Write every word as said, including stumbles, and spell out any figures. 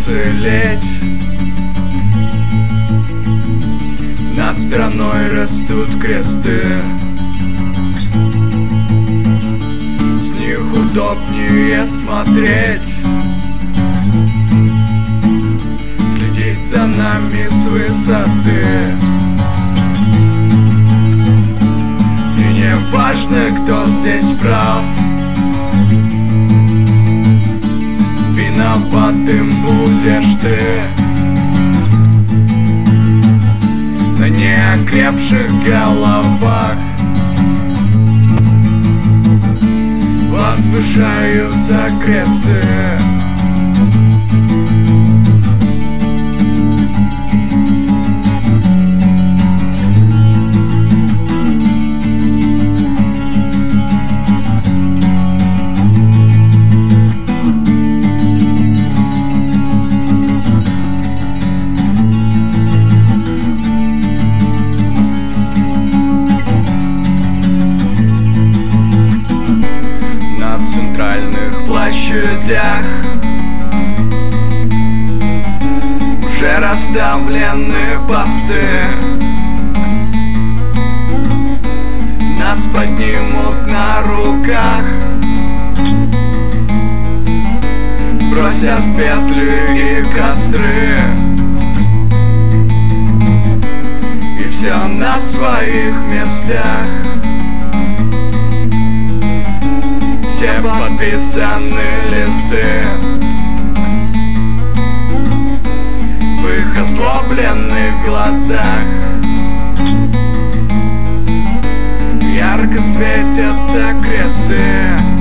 уцелеть. Над страной растут кресты, с них удобнее смотреть, следить за нами с высоты. И не важно, кто здесь прав, виноватым будешь ты. На неокрепших головах возвышаются кресты. Площадях уже расставлены посты, нас поднимут на руках, бросят в петли и костры. И все на своих местах, все подписаны листы. В их озлобленных глазах ярко светятся кресты.